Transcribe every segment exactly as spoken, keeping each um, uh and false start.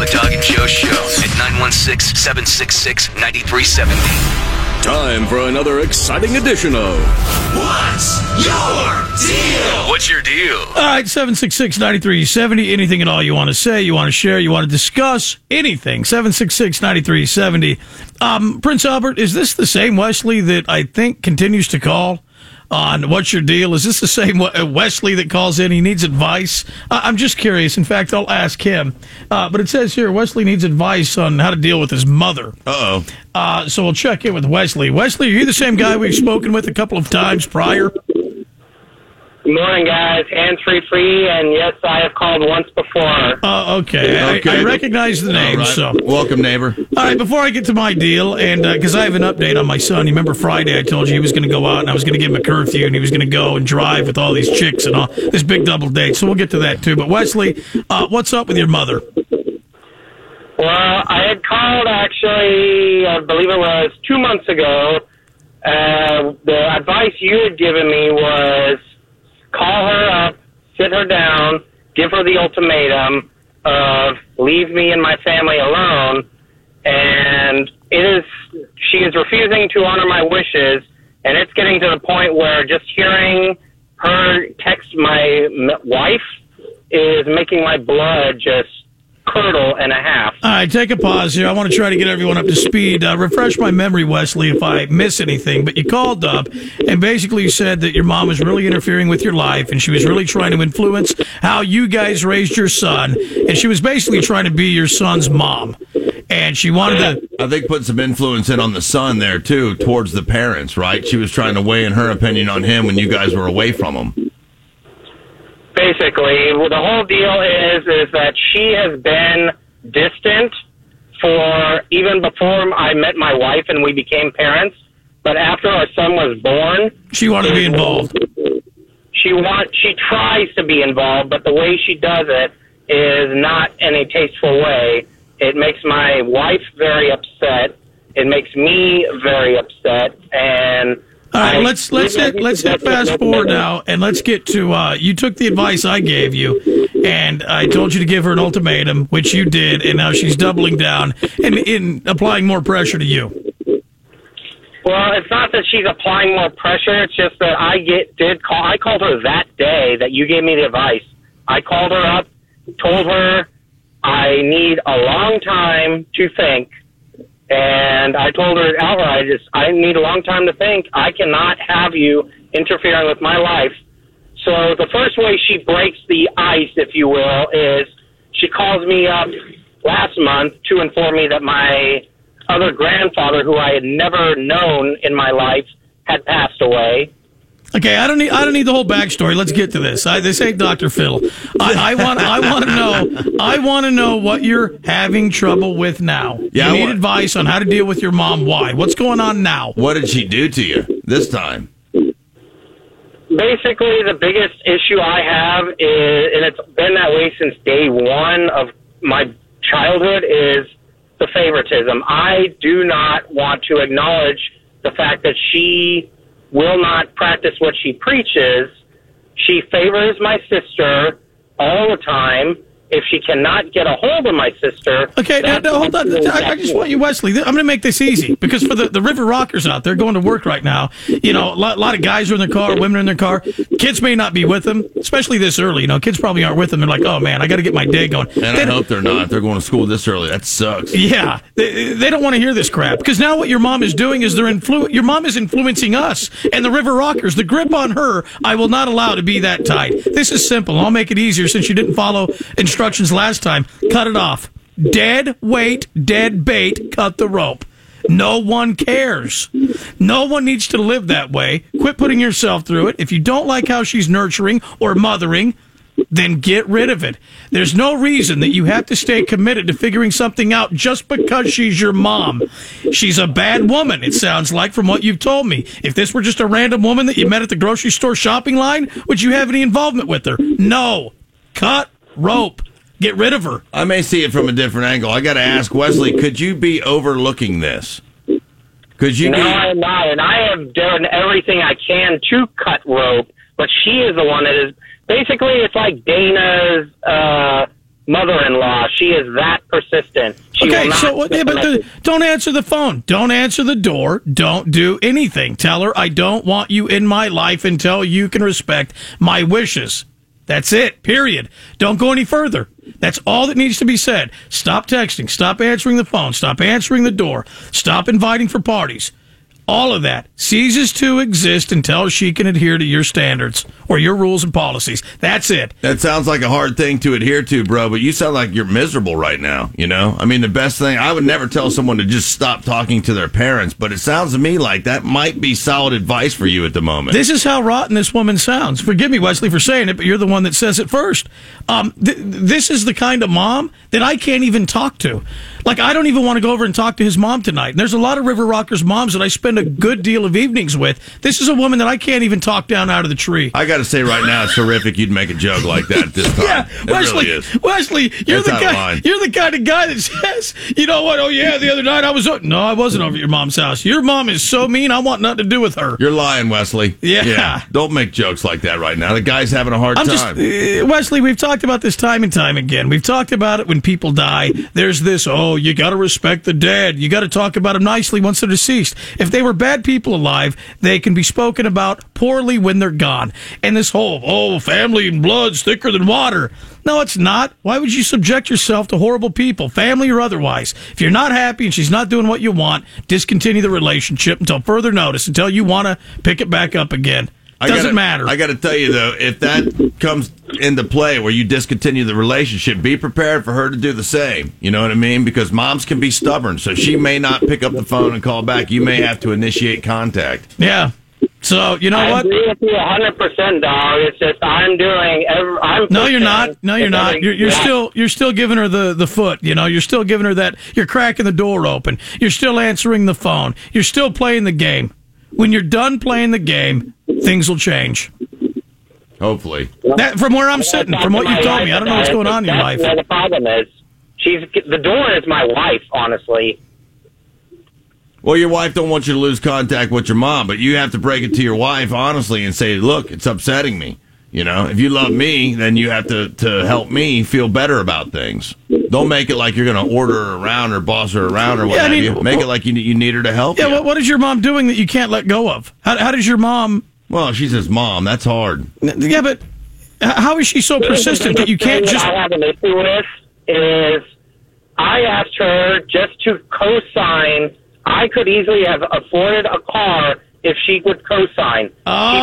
Dog and Joe Show at nine one six, seven six six, nine three seven zero. Time for another exciting edition of What's Your Deal? What's your deal? All right, seven six six, nine three seven zero. Anything at all you want to say, you want to share, you want to discuss, anything. seven six six, nine three seven zero. Um, Prince Albert, is this the same Wesley that I think continues to call on What's Your Deal? Is this the same Wesley that calls in? He needs advice. Uh, I'm just curious. In fact, I'll ask him. Uh, but it says here, Wesley needs advice on how to deal with his mother. Uh-oh. Uh, so we'll check in with Wesley. Wesley, are you the same guy we've spoken with a couple of times prior? Good morning, guys. Hands-free free, and yes, I have called once before. Uh, okay. Okay. I, I recognize the name, All right. so. Welcome, neighbor. All right, before I get to my deal, and because uh, I have an update on my son, you remember Friday I told you he was going to go out and I was going to give him a curfew and he was going to go and drive with all these chicks and all this big double date. So we'll get to that too. But Wesley, uh, what's up with your mother? Well, I had called actually, I believe it was two months ago. Uh, the advice you had given me was call her up, sit her down, give her the ultimatum of leave me and my family alone. And it is, she is refusing to honor my wishes, and it's getting to the point where just hearing her text my m- wife is making my blood just curdle and a half. All right, take a pause here. I want to try to get everyone up to speed. Uh, refresh my memory, Wesley, if I miss anything. But you called up and basically said that your mom was really interfering with your life and she was really trying to influence how you guys raised your son. And she was basically trying to be your son's mom. And she wanted to... I think put some influence in on the son there, too, towards the parents, right? She was trying to weigh in her opinion on him when you guys were away from him. Basically, well, the whole deal is is that she has been distant for even before I met my wife and we became parents. But after our son was born, She wanted to be involved. She want she tries to be involved, but the way she does it is not in a tasteful way. It makes my wife very upset. It makes me very upset, and. All right, I, let's let's hit let's hit fast forward now, and let's get to. Uh, you took the advice I gave you, and I told you to give her an ultimatum, which you did, and now she's doubling down and in applying more pressure to you. Well, it's not that she's applying more pressure. It's just that I get did call. I called her that day that you gave me the advice. I called her up, told her I need a long time to think. And I told her outright, just, I need a long time to think. I cannot have you interfering with my life. So the first way she breaks the ice, if you will, is she calls me up last month to inform me that my other grandfather, who I had never known in my life, had passed away. Okay, I don't need I don't need the whole backstory. Let's get to this. I, this ain't Doctor Phil. I, I want I want to know I want to know what you're having trouble with now. Yeah, you need what- advice on how to deal with your mom. Why? What's going on now? What did she do to you this time? Basically, the biggest issue I have is, and it's been that way since day one of my childhood, is the favoritism. I do not want to acknowledge the fact that she will not practice what she preaches. She favors my sister all the time. If she cannot get a hold of my sister... Okay, now, now, hold on. I, I just want you, Wesley, I'm going to make this easy, because for the, the River Rockers out there going to work right now, you know, a lot, a lot of guys are in their car, women are in their car. Kids may not be with them, especially this early. You know, kids probably aren't with them. They're like, oh, man, I got to get my day going. And They I don't- hope they're not. They're going to school this early. That sucks. Yeah, they, they don't want to hear this crap, because now what your mom is doing is they're influ- your mom is influencing us and the River Rockers. The grip on her, I will not allow to be that tight. This is simple. I'll make it easier since you didn't follow instructions last time. Cut it off. Dead weight, dead bait, cut the rope. No one cares. No one needs to live that way. Quit putting yourself through it. If you don't like how she's nurturing or mothering, then get rid of it. There's no reason that you have to stay committed to figuring something out just because she's your mom. She's a bad woman, it sounds like, from what you've told me. If this were just a random woman that you met at the grocery store shopping line, would you have any involvement with her? No. Cut rope. Get rid of her. I may see it from a different angle. I got to ask, Wesley, could you be overlooking this? Could you No, be... I'm not, and I have done everything I can to cut rope, but she is the one that is... Basically, it's like Dana's uh, mother-in-law. She is that persistent. She Okay, will not so what, yeah, but the, don't answer the phone. Don't answer the door. Don't do anything. Tell her I don't want you in my life until you can respect my wishes. That's it, period. Don't go any further. That's all that needs to be said. Stop texting. Stop answering the phone. Stop answering the door. Stop inviting for parties. All of that ceases to exist until she can adhere to your standards or your rules and policies. That's it. That sounds like a hard thing to adhere to, bro, but you sound like you're miserable right now, you know? I mean, the best thing, I would never tell someone to just stop talking to their parents, but it sounds to me like that might be solid advice for you at the moment. This is how rotten this woman sounds. Forgive me, Wesley, for saying it, but you're the one that says it first. Um, th- this is the kind of mom that I can't even talk to. Like, I don't even want to go over and talk to his mom tonight. And there's a lot of River Rockers moms that I spend a good deal of evenings with. This is a woman that I can't even talk down out of the tree. I got to say right now, it's horrific you'd make a joke like that at this time. Yeah, it Wesley, really is. Wesley, you're That's the out of guy. line. You're the kind of guy that says, you know what? Oh yeah, the other night I was. No, I wasn't over at your mom's house. Your mom is so mean. I want nothing to do with her. You're lying, Wesley. Yeah. Don't make jokes like that right now. The guy's having a hard I'm time. just uh, Wesley. We've talked about this time and time again. We've talked about it when people die. There's this. Oh, you got to respect the dead. You got to talk about them nicely once they're deceased. If they were bad people alive, they can be spoken about poorly when they're gone. And this whole oh, family and blood's thicker than water. No, it's not. Why would you subject yourself to horrible people, family or otherwise? If you're not happy and she's not doing what you want, discontinue the relationship until further notice, until you want to pick it back up again. Doesn't I gotta, matter. I got to tell you, though, if that comes into play where you discontinue the relationship, be prepared for her to do the same. You know what I mean? Because moms can be stubborn, so she may not pick up the phone and call back. You may have to initiate contact. Yeah. So, you know I what? agree with you one hundred percent, dog. It's just I'm doing. Every, I'm No, you're pushing not. No, you're not. every- You're, you're yeah. still you're still giving her the, the foot. You know, you're still giving her that. You're cracking the door open. You're still answering the phone. You're still playing the game. When you're done playing the game, things will change. Hopefully. That from where I'm sitting, from what you told me, I don't know what's going on in your life. That's where the problem is. She's the door is my wife, honestly. Well, your wife don't want you to lose contact with your mom, but you have to break it to your wife honestly and say, look, it's upsetting me. You know, if you love me, then you have to, to help me feel better about things. Don't make it like you're going to order her around or boss her around or what Yeah, I have mean, you. Make it like you, you need her to help Yeah, you. what, what is your mom doing that you can't let go of? How, how does your mom? Well, she's his mom. That's hard. Yeah, but how is she so persistent that you can't The thing just? that I have an issue with is I asked her just to co-sign. I could easily have afforded a car if she would co-sign.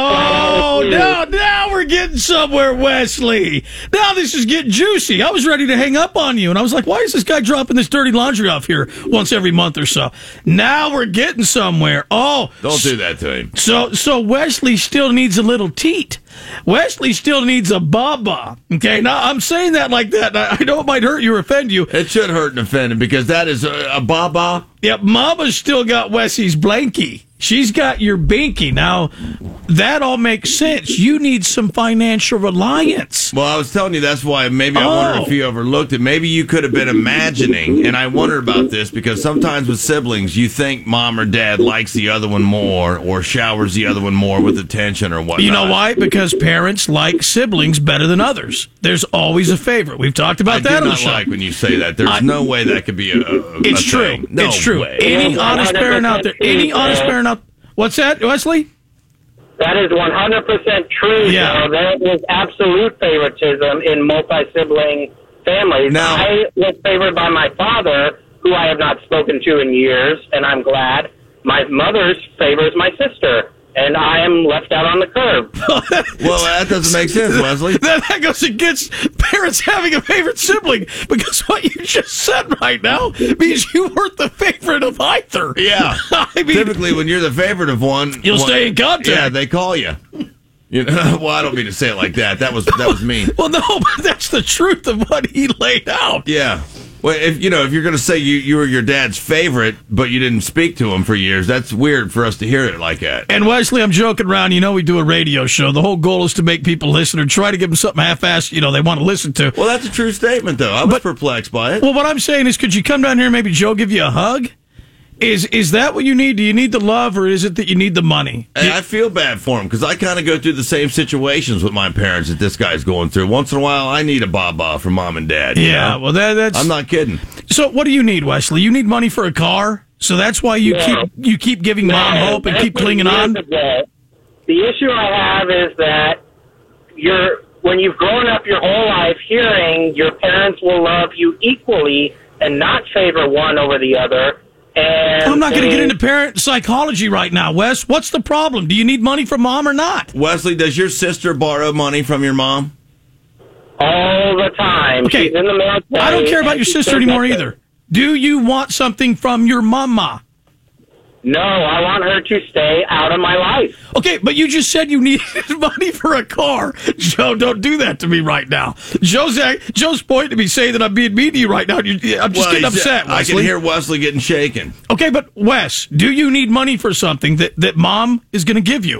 Oh, now, now we're getting somewhere, Wesley. Now this is getting juicy. I was ready to hang up on you, and I was like, why is this guy dropping this dirty laundry off here once every month or so? Now we're getting somewhere. Oh, Don't do that to him. So, so Wesley still needs a little teat. Wesley still needs a baba. Okay, now I'm saying that like that. I know it might hurt you or offend you. It should hurt and offend him because that is a, a baba. Yep, Mama's still got Wessy's blankie. She's got your binky. Now, that all makes sense. You need some financial reliance. Well, I was telling you that's why maybe I Oh. wondered if you overlooked it. Maybe you could have been imagining, and I wonder about this because sometimes with siblings, you think mom or dad likes the other one more or showers the other one more with attention or whatnot. You know why? Because parents like siblings better than others. There's always a favorite. We've talked about I that do on the not show. like when you say that. There's I- no way that could be a, a It's a true. thing. No it's true. way. Any Yeah, honest parent out there, any honest parent out What's that, Wesley? That is one hundred percent true. Yeah. So there is absolute favoritism in multi-sibling families. Now- I was favored by my father, who I have not spoken to in years, and I'm glad. My mother's favors my sister, and I am left out on the curb. Well, that doesn't make sense, Wesley. That, that goes against parents having a favorite sibling because what you just said right now means you weren't the favorite of either. Yeah. I mean, Typically, when you're the favorite of one, You'll one- stay in contact. Yeah, they call you. You know, well, I don't mean to say it like that. That was that was mean. well, no, but that's the truth of what he laid out. Yeah. Well, if you know, if you're going to say you you were your dad's favorite, but you didn't speak to him for years, that's weird for us to hear it like that. And Wesley, I'm joking around. You know, we do a radio show. The whole goal is to make people listen or try to give them something half-assed, you know, they want to listen to. Well, that's a true statement, though. I was But- perplexed by it. Well, what I'm saying is, could you come down here and maybe Joe give you a hug? Is is that what you need? Do you need the love, or is it that you need the money? Hey, I feel bad for him because I kind of go through the same situations with my parents that this guy's going through. Once in a while, I need a baba from mom and dad. you Yeah, know? well, that, that's. I'm not kidding. So, what do you need, Wesley? You need money for a car, so that's why you Yeah. keep you keep giving mom No, hope and that's keep what clinging years on. ago. The issue I have is that you're when you've grown up your whole life hearing your parents will love you equally and not favor one over the other. And I'm not going to get they- into parent psychology right now, Wes. What's the problem? Do you need money from mom or not? Wesley, does your sister borrow money from your mom? all the time. Okay. She's in the military. I don't care about your and she sister says anymore that- either. Do you want something from your mama? No, I want her to stay out of my life. Okay, but you just said you needed money for a car. Joe, don't do that to me right now. Joe's Joe's pointing to me saying that I'm being mean to you right now. You- I'm just Well, getting he's- upset, I Wesley. can hear Wesley getting shaken. Okay, but Wes, do you need money for something that, that mom is going to give you?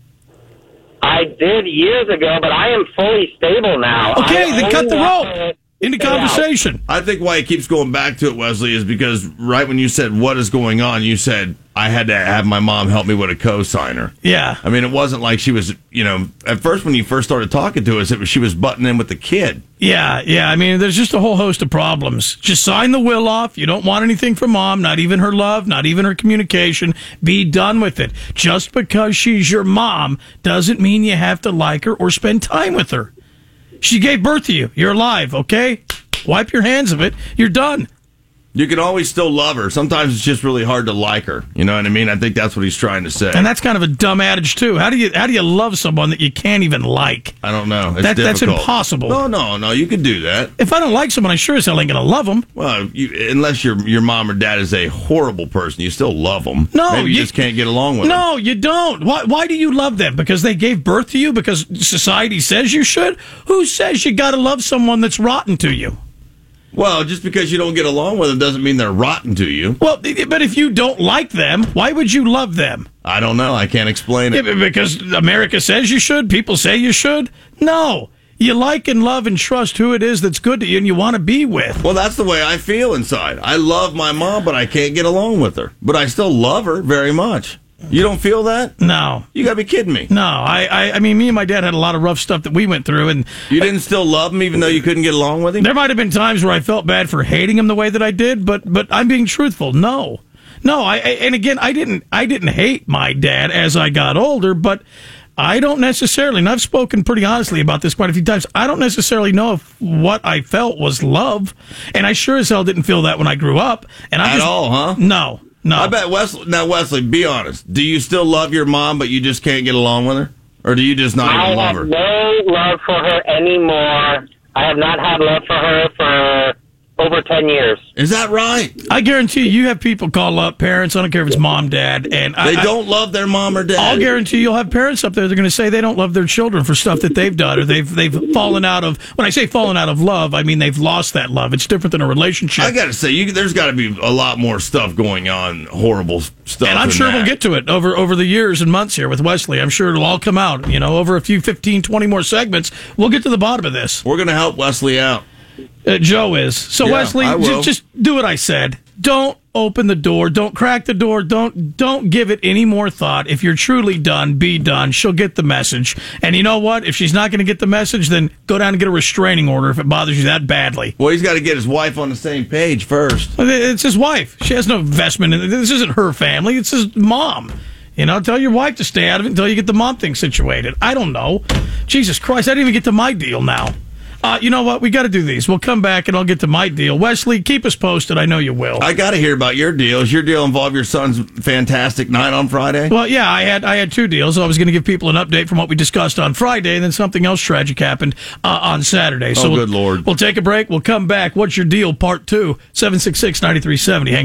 I did years ago, but I am fully stable now. Okay, I then cut only the want rope to into stay out. conversation. I think why he keeps going back to it, Wesley, is because right when you said, what is going on, you said, I had to have my mom help me with a co-signer. Yeah. I mean, it wasn't like she was, you know, at first when you first started talking to us, it was she was butting in with the kid. Yeah, yeah. I mean, there's just a whole host of problems. Just sign the will off. You don't want anything from mom, not even her love, not even her communication. Be done with it. Just because she's your mom doesn't mean you have to like her or spend time with her. She gave birth to you. You're alive, okay? Wipe your hands of it. You're done. You can always still love her. Sometimes it's just really hard to like her. You know what I mean? I think that's what he's trying to say. And that's kind of a dumb adage too. How do you how do you love someone that you can't even like? I don't know. It's That- that's difficult. impossible. No, no, no. You could do that. If I don't like someone, I sure as hell ain't gonna love them. Well, you, unless your your mom or dad is a horrible person, you still love them. No, maybe you, you- just can't get along with them. No, you don't. Why, why do you love them? Because they gave birth to you? Because society says you should? Who says you got to love someone that's rotten to you? Well, just because you don't get along with them doesn't mean they're rotten to you. Well, but if you don't like them, why would you love them? I don't know. I can't explain Yeah, it. but because America says you should? People say you should? No. You like and love and trust who it is that's good to you and you want to be with. Well, that's the way I feel inside. I love my mom, but I can't get along with her. But I still love her very much. You don't feel that? No. You got to be kidding me. No, I, I, I mean, me and my dad had a lot of rough stuff that we went through, and You didn't still love him even though you couldn't get along with him? there might have been times where I felt bad for hating him the way that I did, but but I'm being truthful. No, no. I, I and again, I didn't I didn't hate my dad as I got older, but I don't necessarily. And I've spoken pretty honestly about this quite a few times. I don't necessarily know if what I felt was love, and I sure as hell didn't feel that when I grew up. And I At just, all, huh? No, no. I bet Wesley. Now, Wesley, be honest. Do you still love your mom, but you just can't get along with her, or do you just not I even love have her? no love for her anymore. I have not had love for her for over ten years. Is that right? I guarantee you, you have people call up parents. I don't care if it's mom, dad, and I, They I- don't love their mom or dad. I'll guarantee you'll have parents up there. They're going to say they don't love their children for stuff that they've done, or they've they've fallen out of. When I say fallen out of love, I mean they've lost that love. It's different than a relationship. I got to say, you, there's got to be a lot more stuff going on, horrible stuff. and I'm than sure that. we'll get to it over over the years and months here with Wesley. I'm sure it'll all come out. You know, over a few fifteen, twenty more segments, we'll get to the bottom of this. We're going to help Wesley out. Uh, Joe is. So, Yeah, Wesley, I will. j- just do what I said. Don't open the door. Don't crack the door. Don't don't give it any more thought. If you're truly done, be done. She'll get the message. And you know what? If she's not going to get the message, then go down and get a restraining order if it bothers you that badly. Well, he's got to get his wife on the same page first. It's his wife. She has no investment in it. This isn't her family. It's his mom. You know, tell your wife to stay out of it until you get the mom thing situated. I don't know. Jesus Christ, I didn't even get to my deal now. Uh, you know what? We got to do these. We'll come back and I'll get to my deal. Wesley, keep us posted. I know you will. I got to hear about your deal. Does your deal involve your son's fantastic night on Friday? Well, yeah, I had I had two deals. I was going to give people an update from what we discussed on Friday, and then something else tragic happened uh, on Saturday. So Oh, good we'll, Lord. We'll take a break. We'll come back. What's your deal? Part two. seven six six, nine three seven zero. Hang on.